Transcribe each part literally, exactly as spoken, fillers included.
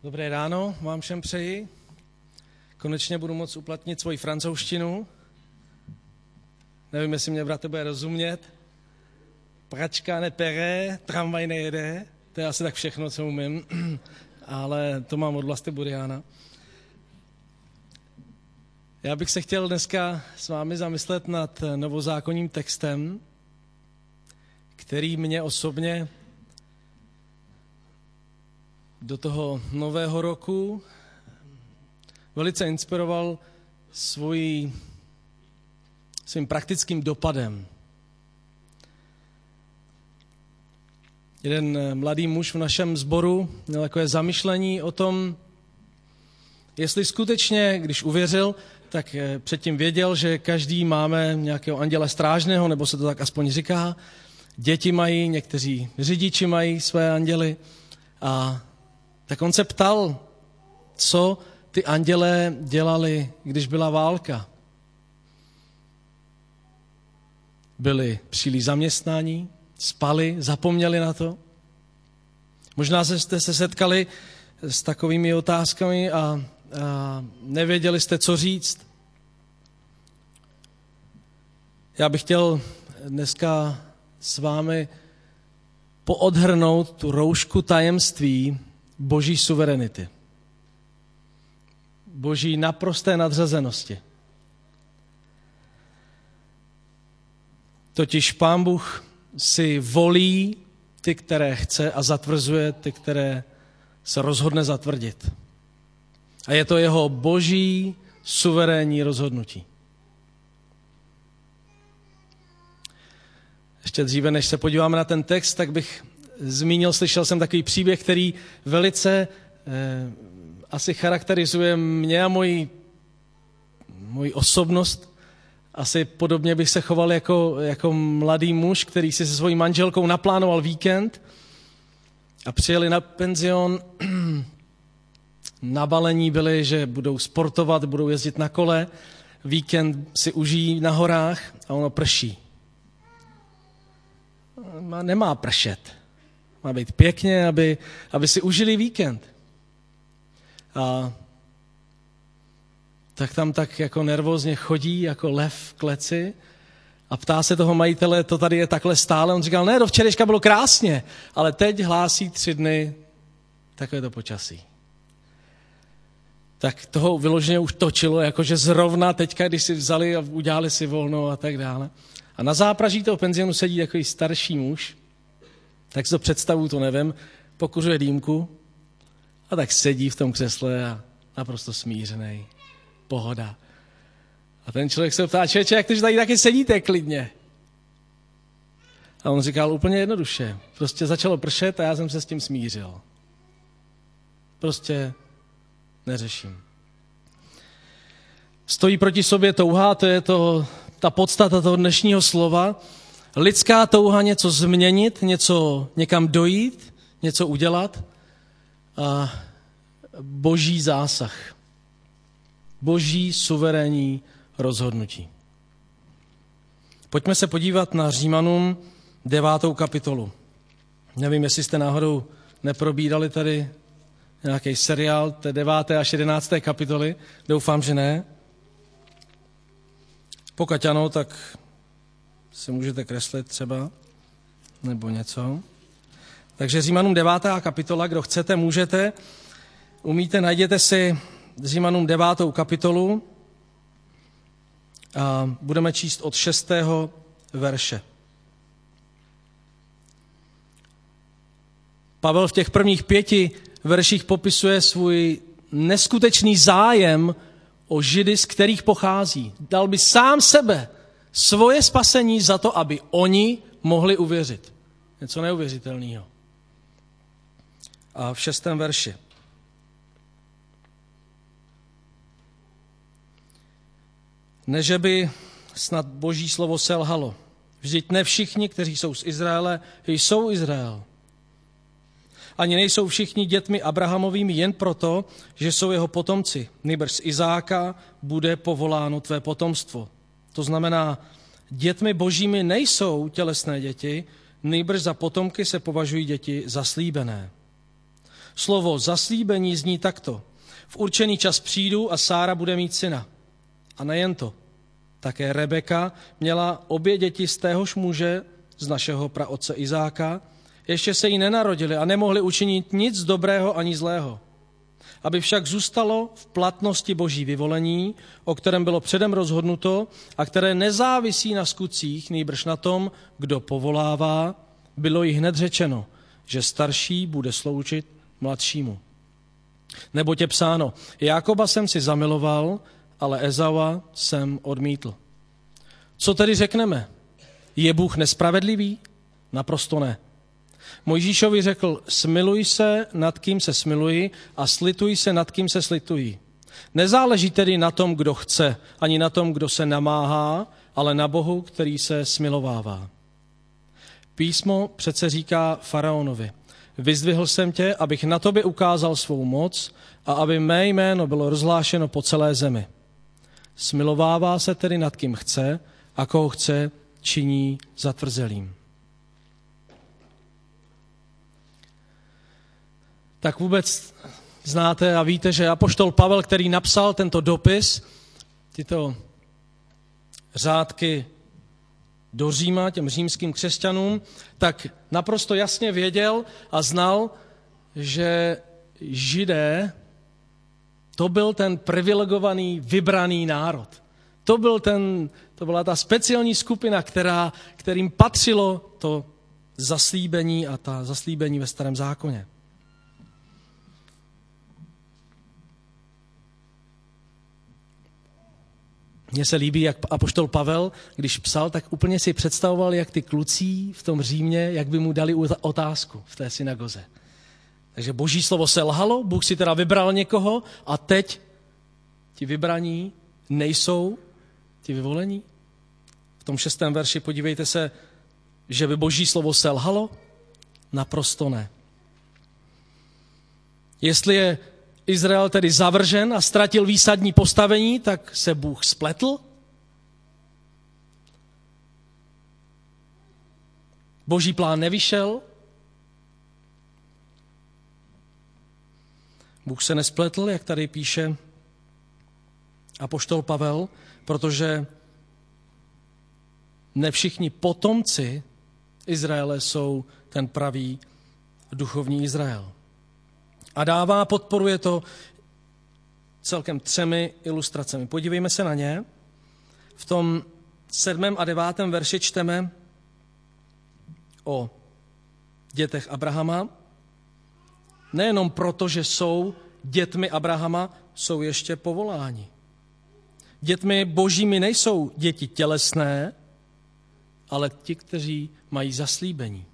Dobré ráno vám všem přeji. Konečně budu moct uplatnit svoji francouzštinu. Nevím, jestli mě bratr bude rozumět. Pračka nepere, tramvaj nejede. To je asi tak všechno, co umím. Ale to mám od Vlasty Buriana. Já bych se chtěl dneska s vámi zamyslet nad novozákonním textem, který mě osobně do toho nového roku velice inspiroval svojí, svým praktickým dopadem. Jeden mladý muž v našem sboru měl takové zamyšlení o tom, jestli skutečně, když uvěřil, tak předtím věděl, že každý máme nějakého anděla strážného, nebo se to tak aspoň říká. Děti mají, někteří řidiči mají své anděly. A tak on se ptal, co ty andělé dělali, když byla válka. Byli příliš zaměstnaní, spali, zapomněli na to. Možná jste se setkali s takovými otázkami a, a nevěděli jste, co říct. Já bych chtěl dneska s vámi poodhrnout tu roušku tajemství Boží suverenity. Boží naprosté nadřazenosti. Totiž Pán Bůh si volí ty, které chce, a zatvrzuje ty, které se rozhodne zatvrdit. A je to jeho boží suverénní rozhodnutí. Ještě dříve, než se podíváme na ten text, tak bych zmínil, slyšel jsem takový příběh, který velice eh, asi charakterizuje mě a moji, moji osobnost. Asi podobně bych se choval jako, jako mladý muž, který si se svojí manželkou naplánoval víkend a přijeli na penzion. Na balení byli, že budou sportovat, budou jezdit na kole, víkend si užijí na horách a ono prší. Nemá pršet. Má být pěkně, aby, aby si užili víkend. A tak tam tak jako nervózně chodí, jako lev v kleci a ptá se toho majitele, to tady je takhle stále. On říkal, ne, do včerejška bylo krásně, ale teď hlásí tři dny takové to počasí. Tak toho vyloženě už točilo, jakože zrovna teďka, když si vzali a udělali si volno a tak dále. A na zápraží toho penzionu sedí takový starší muž, tak si to představu, to nevím, pokuřuje dýmku a tak sedí v tom křesle a naprosto smířený. Pohoda. A ten člověk se ptá, člověče, jak to, že tady taky sedíte klidně? A on říkal úplně jednoduše, prostě začalo pršet a já jsem se s tím smířil. Prostě neřeším. Stojí proti sobě touha, to je to, ta podstata toho dnešního slova. Lidská touha něco změnit, něco někam dojít, něco udělat a boží zásah. Boží suverénní rozhodnutí. Pojďme se podívat na Římanům devátou kapitolu. Nevím, jestli jste náhodou neprobírali tady nějaký seriál té deváté až jedenácté kapitoly. Doufám, že ne. Pokud ano, tak si můžete kreslit třeba, nebo něco. Takže Římanům devátá kapitola, kdo chcete, můžete. Umíte, najděte si Římanům devátou kapitolu a budeme číst od šestého verše. Pavel v těch prvních pěti verších popisuje svůj neskutečný zájem o Židy, z kterých pochází. Dal by sám sebe, svoje spasení za to, aby oni mohli uvěřit. Něco neuvěřitelného. A v šestém verši. Neže by snad boží slovo selhalo. Vždyť ne všichni, kteří jsou z Izraele, jsou Izrael. Ani nejsou všichni dětmi Abrahamovými jen proto, že jsou jeho potomci. Nýbrž z Izáka bude povoláno tvé potomstvo. To znamená, dětmi božími nejsou tělesné děti, nýbrž za potomky se považují děti zaslíbené. Slovo zaslíbení zní takto. V určený čas přijdu a Sára bude mít syna. A nejen to. Také Rebeka měla obě děti z téhož muže, z našeho praotce Izáka, ještě se jí nenarodili a nemohli učinit nic dobrého ani zlého. Aby však zůstalo v platnosti boží vyvolení, o kterém bylo předem rozhodnuto a které nezávisí na skutcích, nýbrž na tom, kdo povolává, bylo jí hned řečeno, že starší bude sloužit mladšímu. Neboť je psáno, Jákoba jsem si zamiloval, ale Ezaua jsem odmítl. Co tedy řekneme? Je Bůh nespravedlivý? Naprosto ne. Mojžíšovi řekl, smiluj se, nad kým se smiluji, a slituj se, nad kým se slituji. Nezáleží tedy na tom, kdo chce, ani na tom, kdo se namáhá, ale na Bohu, který se smilovává. Písmo přece říká faraonovi, vyzdvihl jsem tě, abych na tobě ukázal svou moc a aby mé jméno bylo rozhlášeno po celé zemi. Smilovává se tedy nad kým chce a koho chce, činí zatvrzelým. Tak vůbec znáte a víte, že apoštol Pavel, který napsal tento dopis, tyto řádky do Říma, těm římským křesťanům, tak naprosto jasně věděl a znal, že Židé, to byl ten privilegovaný, vybraný národ. To, byl ten, to byla ta speciální skupina, která, kterým patřilo to zaslíbení a ta zaslíbení ve Starém zákoně. Mně se líbí, jak apoštol Pavel, když psal, tak úplně si představoval, jak ty kluci v tom Římě, jak by mu dali otázku v té synagoze. Takže boží slovo selhalo, Bůh si teda vybral někoho a teď ti vybraní nejsou ti vyvolení. V tom šestém verši podívejte se, že by boží slovo selhalo? Naprosto ne. Jestli je Izrael tedy zavržen a ztratil výsadní postavení, tak se Bůh spletl. Boží plán nevyšel. Bůh se nespletl, jak tady píše apoštol Pavel, protože ne všichni potomci Izraele jsou ten pravý duchovní Izrael. A dává, podporuje to celkem třemi ilustracemi. Podívejme se na ně. V tom sedmém a devátém verši čteme o dětech Abrahama. Nejenom proto, že jsou dětmi Abrahama, jsou ještě povoláni. Dětmi božími nejsou děti tělesné, ale ti, kteří mají zaslíbení.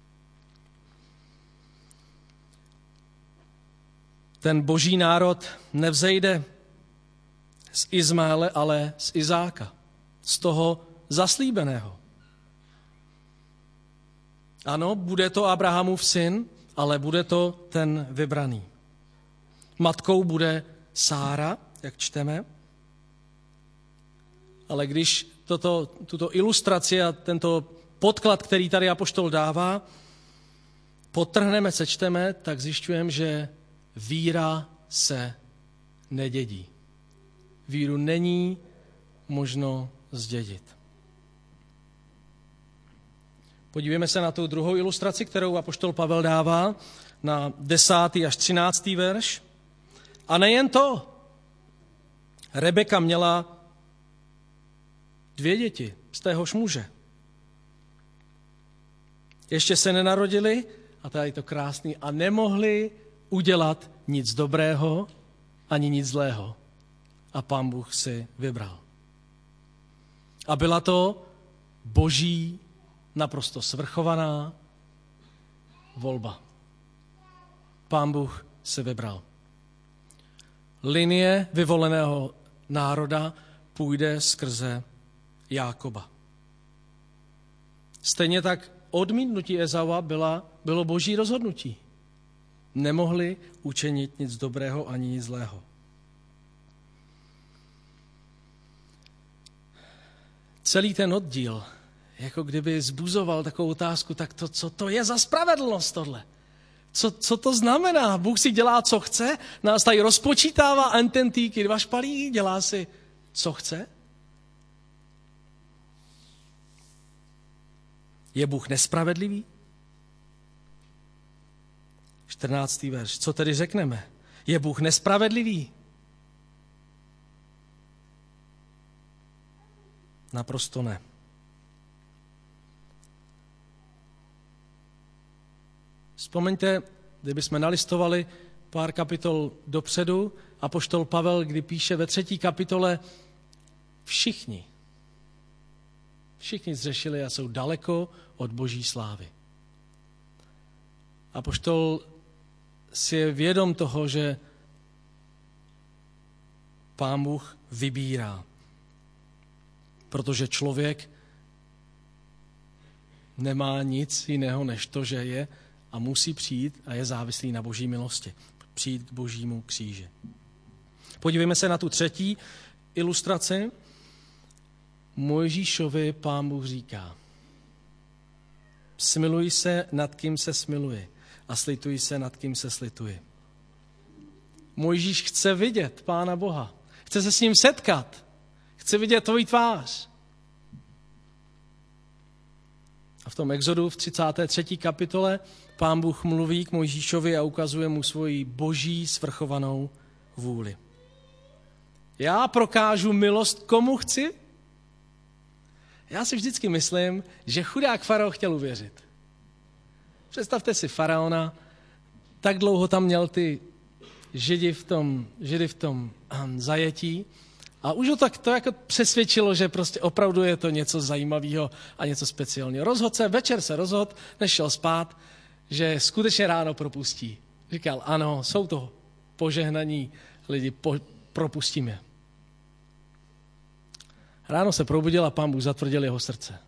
Ten boží národ nevzejde z Izmaele, ale z Izáka, z toho zaslíbeného. Ano, bude to Abrahamův syn, ale bude to ten vybraný. Matkou bude Sára, jak čteme, ale když toto, tuto ilustraci a tento podklad, který tady apoštol dává, podtrhneme, sečteme, tak zjišťujeme, že víra se nedědí. Víru není možno zdědit. Podívejme se na tu druhou ilustraci, kterou apoštol Pavel dává, na desátý až třináctý verš. A nejen to. Rebeka měla dvě děti z téhož muže. Ještě se nenarodili, a tady je to krásný, a nemohli udělat nic dobrého ani nic zlého. A Pán Bůh si vybral. A byla to boží, naprosto svrchovaná volba. Pán Bůh si vybral. Linie vyvoleného národa půjde skrze Jákoba. Stejně tak odmítnutí Ezaua byla, bylo boží rozhodnutí. Nemohli učinit nic dobrého ani nic zlého. Celý ten oddíl, jako kdyby zbuzoval takovou otázku, tak to, co to je za spravedlnost tohle? Co, co to znamená? Bůh si dělá, co chce, nás tady rozpočítává ententýky, dva špalí, dělá si, co chce? Je Bůh nespravedlivý? čtrnáctý verš. Co tedy řekneme? Je Bůh nespravedlivý? Naprosto ne. Vzpomeňte, kdybychom nalistovali pár kapitol dopředu, apoštol Pavel, kdy píše ve třetí kapitole, všichni, všichni zřešili a jsou daleko od boží slávy. Apoštol si je vědom toho, že Pán Bůh vybírá, protože člověk nemá nic jiného než to, že je a musí přijít a je závislý na boží milosti. Přijít k božímu kříži. Podívejme se na tu třetí ilustraci. Mojžíšovi Pán Bůh říká: smiluj se, nad kým se smiluji, a slituj se, nad kým se slituji. Mojžíš chce vidět Pána Boha. Chce se s ním setkat. Chce vidět tvoji tvář. A v tom Exodu v třicáté třetí kapitole Pán Bůh mluví k Mojžíšovi a ukazuje mu svoji boží svrchovanou vůli. Já prokážu milost, komu chci? Já si vždycky myslím, že chudák farao chtěl uvěřit. Představte si faraona, tak dlouho tam měl ty židi v tom, židy v tom um, zajetí a už ho tak to jako přesvědčilo, že prostě opravdu je to něco zajímavého a něco speciálního. Rozhodl se, večer se rozhodl, než šel spát, že skutečně ráno propustí. Říkal, ano, jsou to požehnaní lidi, po, propustím je. Ráno se probudil a Pán Bůh zatvrdil jeho srdce.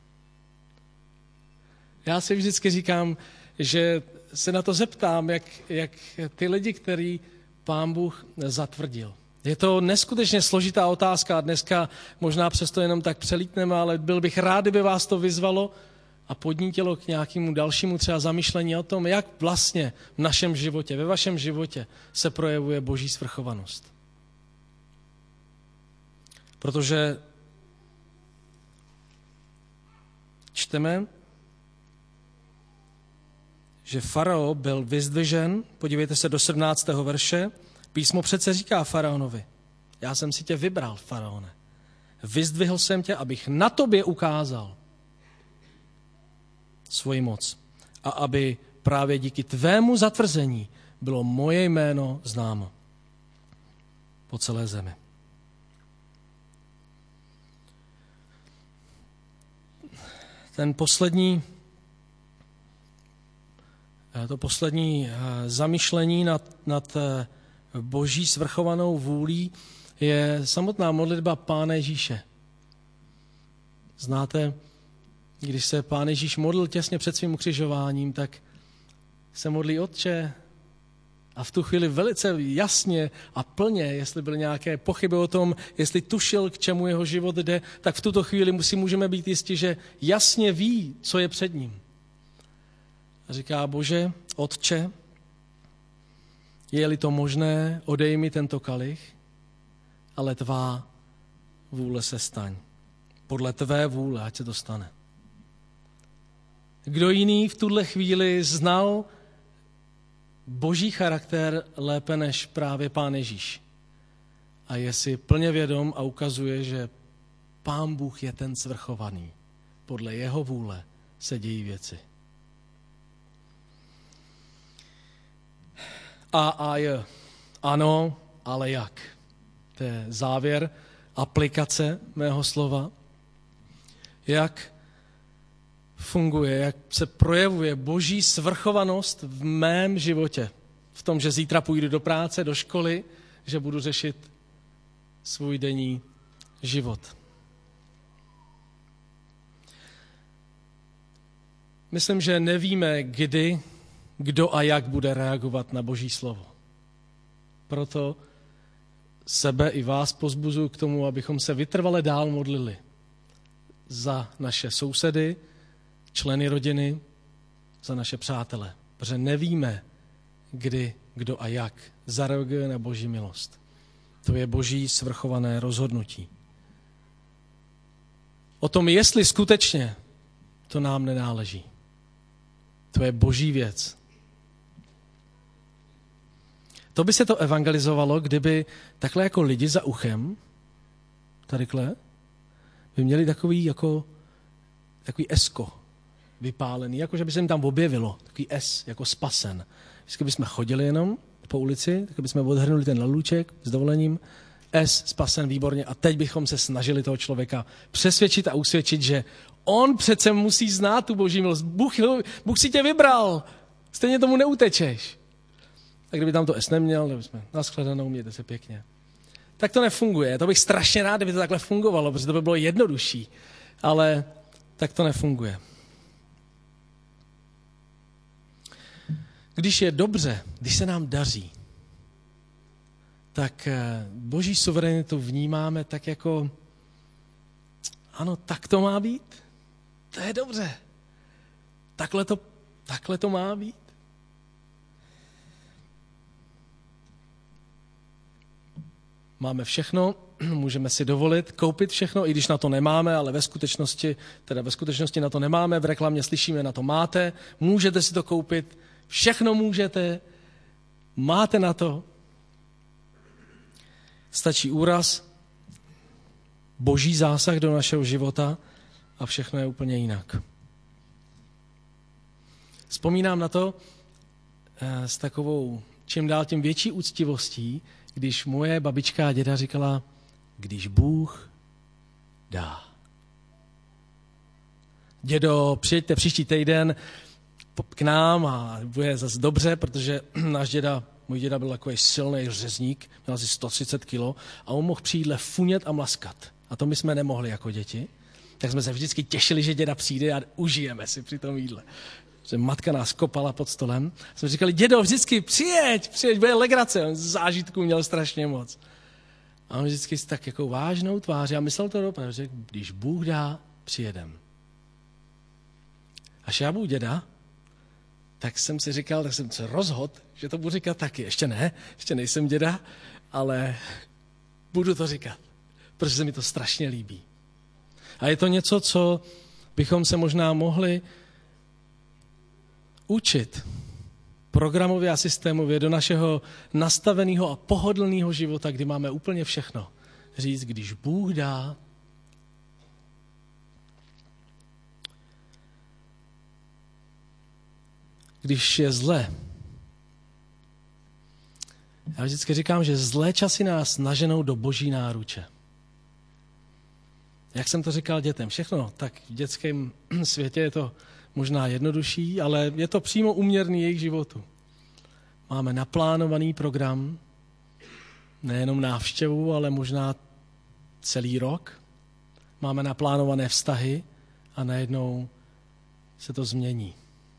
Já si vždycky říkám, že se na to zeptám, jak, jak ty lidi, který Pán Bůh zatvrdil. Je to neskutečně složitá otázka a dneska možná přesto jenom tak přelítneme, ale byl bych rád, kdyby vás to vyzvalo a podnítilo k nějakému dalšímu třeba zamyšlení o tom, jak vlastně v našem životě, ve vašem životě se projevuje boží svrchovanost. Protože čteme, že farao byl vyzdvižen, podívejte se do sedmnáctého verše, písmo přece říká faraonovi, já jsem si tě vybral, faraone, vyzdvihl jsem tě, abych na tobě ukázal svoji moc a aby právě díky tvému zatvrzení bylo moje jméno známo po celé zemi. Ten poslední, to poslední zamyšlení nad, nad boží svrchovanou vůlí je samotná modlitba Pána Ježíše. Znáte, když se Pán Ježíš modlil těsně před svým ukřižováním, tak se modlí Otče a v tu chvíli velice jasně a plně, jestli byly nějaké pochyby o tom, jestli tušil, k čemu jeho život jde, tak v tuto chvíli si můžeme být jistí, že jasně ví, co je před ním. A říká, Bože, Otče, je-li to možné, odej mi tento kalich, ale tvá vůle se staň. Podle tvé vůle, ať se to stane. Kdo jiný v tuhle chvíli znal boží charakter lépe než právě Pán Ježíš. A je si plně vědom a ukazuje, že Pán Bůh je ten svrchovaný. Podle jeho vůle se dějí věci. A a je. Ano, ale jak? To je závěr aplikace mého slova. Jak funguje, jak se projevuje boží svrchovanost v mém životě. V tom, že zítra půjdu do práce, do školy, že budu řešit svůj denní život. Myslím, že nevíme, kdy, kdo a jak bude reagovat na boží slovo. Proto sebe i vás pozbuzuji k tomu, abychom se vytrvale dál modlili za naše sousedy, členy rodiny, za naše přátele. Protože nevíme, kdy, kdo a jak zareaguje na Boží milost. To je Boží svrchované rozhodnutí. O tom, jestli skutečně, to nám nenáleží. To je Boží věc. To by se to evangelizovalo, kdyby takhle jako lidi za uchem, tadyhle, by měli takový jako takový esko vypálený, jako že by se jim tam objevilo, takový S, jako spasen. Vždycky bychom chodili jenom po ulici, tak bychom odhrnuli ten lalůček s dovolením, S, spasen, výborně, a teď bychom se snažili toho člověka přesvědčit a usvědčit, že on přece musí znát tu Boží milost. Bůh, Bůh si tě vybral, stejně tomu neutečeš. A kdyby tam to S neměl, tak bychom nashledanou, mějte se pěkně. Tak to nefunguje. To bych strašně rád, kdyby to takhle fungovalo, protože to by bylo jednodušší. Ale tak to nefunguje. Když je dobře, když se nám daří, tak Boží suverenitu vnímáme tak jako, ano, tak to má být. To je dobře. Takhle to, takhle to má být. Máme všechno, můžeme si dovolit koupit všechno, i když na to nemáme, ale ve skutečnosti, teda ve skutečnosti na to nemáme, v reklamě slyšíme, na to máte, můžete si to koupit, všechno můžete, máte na to. Stačí úraz, Boží zásah do našeho života a všechno je úplně jinak. Vzpomínám na to s takovou čím dál tím větší úctivostí, když moje babička a děda říkala, když Bůh dá. Dědo, přijďte příští týden k nám a bude zase dobře, protože náš děda, můj děda byl takový silný řezník, měl asi sto třicet kilo a on mohl přijít funět a mlaskat. A to my jsme nemohli jako děti. Tak jsme se vždycky těšili, že děda přijde a užijeme si při tom jídle. Že matka nás kopala pod stolem. Jsme říkali, dědo, vždycky přijeď, přijeď, bude legrace. On zážitků měl strašně moc. A on vždycky s tak jako vážnou tváří a myslel to dopadne, že když Bůh dá, přijedem. Až já budu děda, tak jsem si říkal, tak jsem se rozhodl, že to budu říkat taky. Ještě ne, ještě nejsem děda, ale budu to říkat, protože se mi to strašně líbí. A je to něco, co bychom se možná mohli učit programově a systémově do našeho nastaveného a pohodlného života, kdy máme úplně všechno. Říct, když Bůh dá, když je zle. Já vždycky říkám, že zlé časy nás naženou do Boží náruče. Jak jsem to říkal dětem, všechno, tak v dětském světě je to možná jednodušší, ale je to přímo úměrný jejich životu. Máme naplánovaný program, nejenom návštěvu, ale možná celý rok. Máme naplánované vztahy a najednou se to změní.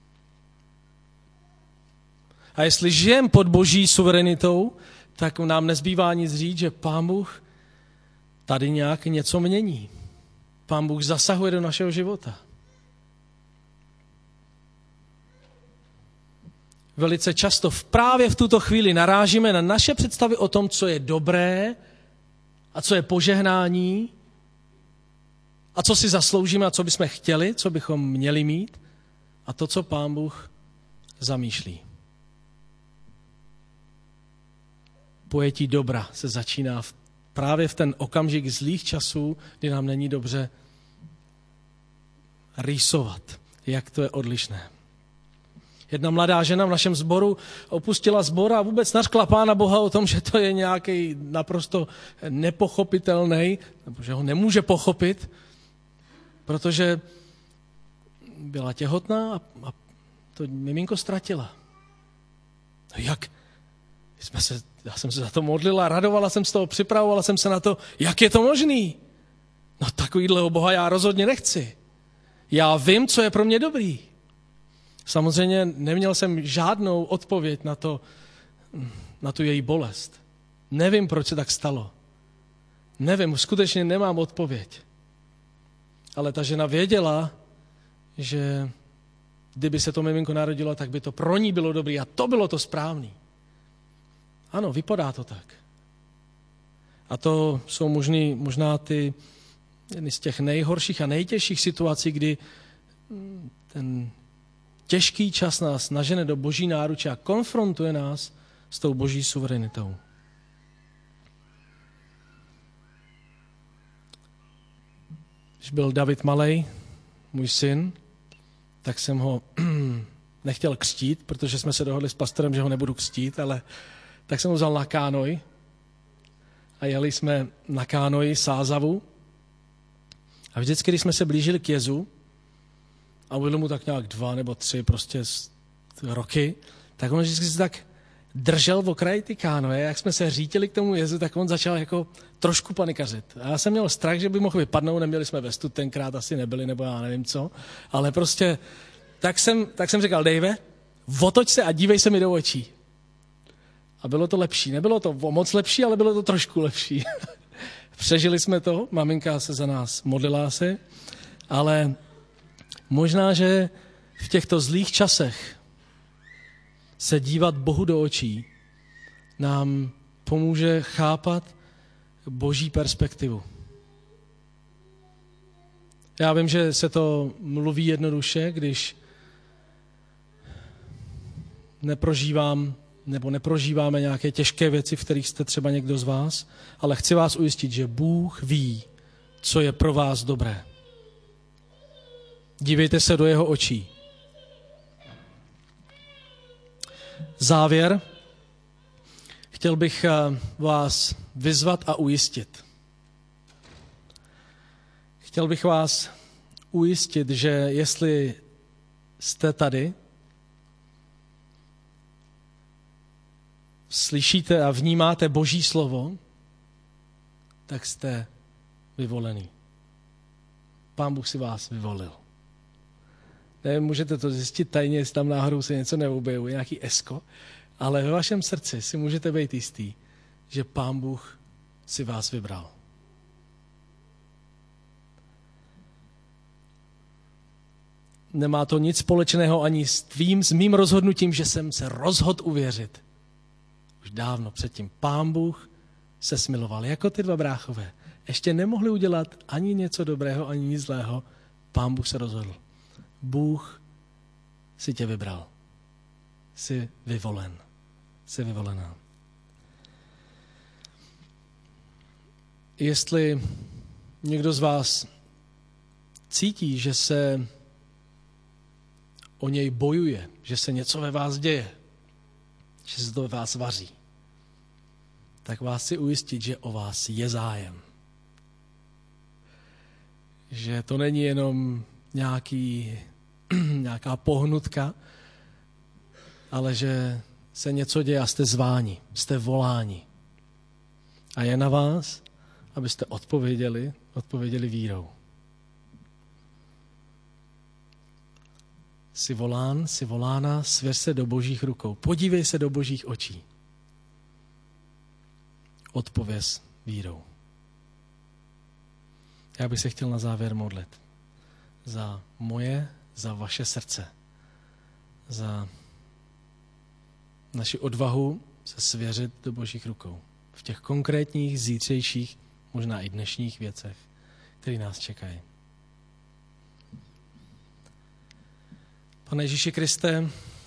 A jestli žijeme pod Boží suverenitou, tak nám nezbývá nic říct, že Pán Bůh tady nějak něco mění. Pán Bůh zasahuje do našeho života. Velice často právě v tuto chvíli narážíme na naše představy o tom, co je dobré a co je požehnání a co si zasloužíme a co bychom chtěli, co bychom měli mít a to, co Pán Bůh zamýšlí. Pojetí dobra se začíná v, právě v ten okamžik zlých časů, kdy nám není dobře, rýsovat, jak to je odlišné. Jedna mladá žena v našem sboru opustila sbor a vůbec nařkla Pána Boha o tom, že to je nějaký naprosto nepochopitelný, nebo že ho nemůže pochopit, protože byla těhotná a, a to miminko ztratila. No jak? Jsme se, já jsem se za to modlila, radovala jsem z toho, připravovala jsem se na to, jak je to možný? No takovýhleho Boha já rozhodně nechci. Já vím, co je pro mě dobrý. Samozřejmě neměl jsem žádnou odpověď na to, na tu její bolest. Nevím, proč se tak stalo. Nevím, skutečně nemám odpověď. Ale ta žena věděla, že kdyby se to miminko narodilo, tak by to pro ní bylo dobré a to bylo to správný. Ano, vypadá to tak. A to jsou možný, možná ty jedny z těch nejhorších a nejtěžších situací, kdy ten těžký čas nás nažene do boží náruče a konfrontuje nás s tou boží suverenitou. Když byl David malej, můj syn, tak jsem ho nechtěl křtít, protože jsme se dohodli s pastorem, že ho nebudu křtít, ale tak jsem ho vzal na kánoj a jeli jsme na kánoji Sázavu. A vždycky, když jsme se blížili k jezu, a bylo mu tak nějak dva nebo tři prostě roky, tak on vždycky se tak držel v okraji ty kánoje. Jak jsme se řítili k tomu jezu, tak on začal jako trošku panikařit. A já jsem měl strach, že by mohl vypadnout, neměli jsme vestu, tenkrát asi nebyli, nebo já nevím co. Ale prostě, tak jsem, tak jsem říkal, Dave, otoč se a dívej se mi do očí. A bylo to lepší. Nebylo to moc lepší, ale bylo to trošku lepší. Přežili jsme to, maminka se za nás modlila se, ale možná, že v těchto zlých časech se dívat Bohu do očí nám pomůže chápat boží perspektivu. Já vím, že se to mluví jednoduše, když neprožívám nebo neprožíváme nějaké těžké věci, v kterých jste třeba někdo z vás, ale chci vás ujistit, že Bůh ví, co je pro vás dobré. Dívejte se do jeho očí. Závěr. Chtěl bych vás vyzvat a ujistit. Chtěl bych vás ujistit, že jestli jste tady, slyšíte a vnímáte Boží slovo, tak jste vyvolený. Pán Bůh si vás vyvolil. Nevím, můžete to zjistit tajně, jestli tam náhodou se něco neobjevuje, nějaký esko, ale ve vašem srdci si můžete být jistý, že Pán Bůh si vás vybral. Nemá to nic společného ani s tvým, s mým rozhodnutím, že jsem se rozhodl uvěřit. Už dávno předtím Pán Bůh se smiloval, jako ty dva bráchové. Ještě nemohli udělat ani něco dobrého, ani nic zlého. Pán Bůh se rozhodl. Bůh si tě vybral. Jsi vyvolen. Jsi vyvolená. Jestli někdo z vás cítí, že se o něj bojuje, že se něco ve vás děje, že se to ve vás vaří, tak vás chci ujistit, že o vás je zájem. Že to není jenom nějaký, nějaká pohnutka, ale že se něco děje a jste zváni, jste voláni. A je na vás, abyste odpověděli, odpověděli vírou. Jsi volán, jsi volána, svěř se do Božích rukou. Podívej se do Božích očí. Odpověz vírou. Já bych se chtěl na závěr modlit za moje, za vaše srdce, za naši odvahu se svěřit do Božích rukou. V těch konkrétních, zítřejších, možná i dnešních věcech, které nás čekají. Pane Ježíši Kriste,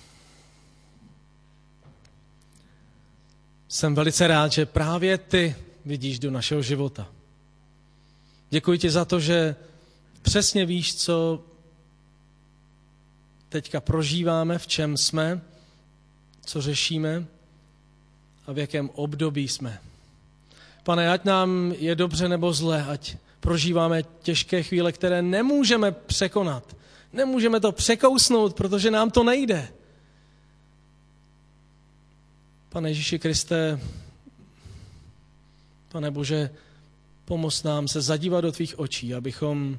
jsem velice rád, že právě ty vidíš do našeho života. Děkuji ti za to, že přesně víš, co teďka prožíváme, v čem jsme, co řešíme a v jakém období jsme. Pane, ať nám je dobře nebo zle, ať prožíváme těžké chvíle, které nemůžeme překonat. Nemůžeme to překousnout, protože nám to nejde. Pane Ježíši Kriste, Pane Bože, pomoz nám se zadívat do tvých očí, abychom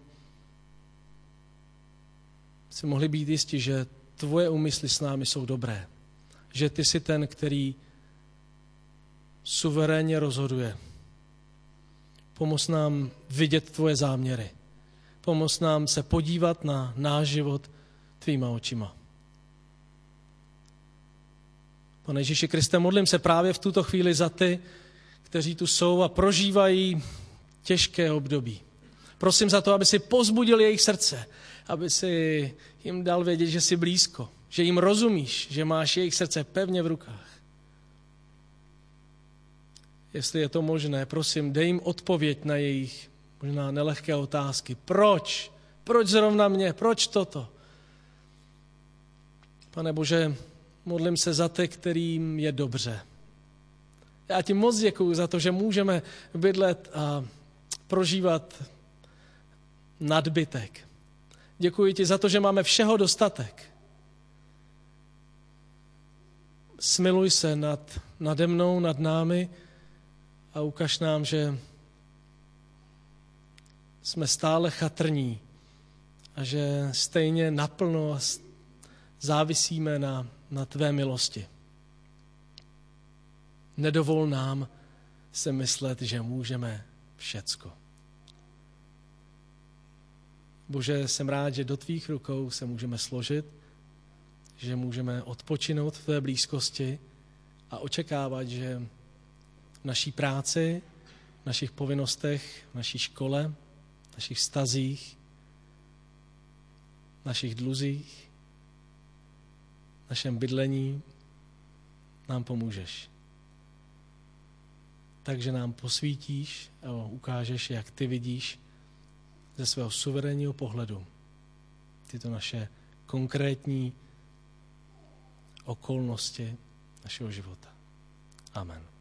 si mohli být jistí, že tvoje úmysly s námi jsou dobré. Že ty jsi ten, který suverénně rozhoduje. Pomoz nám vidět tvoje záměry. Pomoz nám se podívat na náš život tvýma očima. Pane Ježíši Kriste, modlím se právě v tuto chvíli za ty, kteří tu jsou a prožívají těžké období. Prosím za to, aby si pozbudil jejich srdce, aby si jim dal vědět, že jsi blízko, že jim rozumíš, že máš jejich srdce pevně v rukách. Jestli je to možné, prosím, dej jim odpověď na jejich možná nelehké otázky. Proč? Proč zrovna mě? Proč toto? Pane Bože, modlím se za ty, kterým je dobře. Já ti moc děkuju za to, že můžeme bydlet a prožívat nadbytek. Děkuji ti za to, že máme všeho dostatek. Smiluj se nad, nade mnou, nad námi a ukaž nám, že jsme stále chatrní a že stejně naplno závisíme na, na tvé milosti. Nedovol nám se myslet, že můžeme všecko. Bože, jsem rád, že do tvých rukou se můžeme složit, že můžeme odpočinout v tvé blízkosti a očekávat, že v naší práci, v našich povinnostech, v naší škole, v našich vztazích, v našich dluzích, v našem bydlení nám pomůžeš. Takže nám posvítíš a ukážeš, jak ty vidíš ze svého suverénního pohledu tyto naše konkrétní okolnosti našeho života. Amen.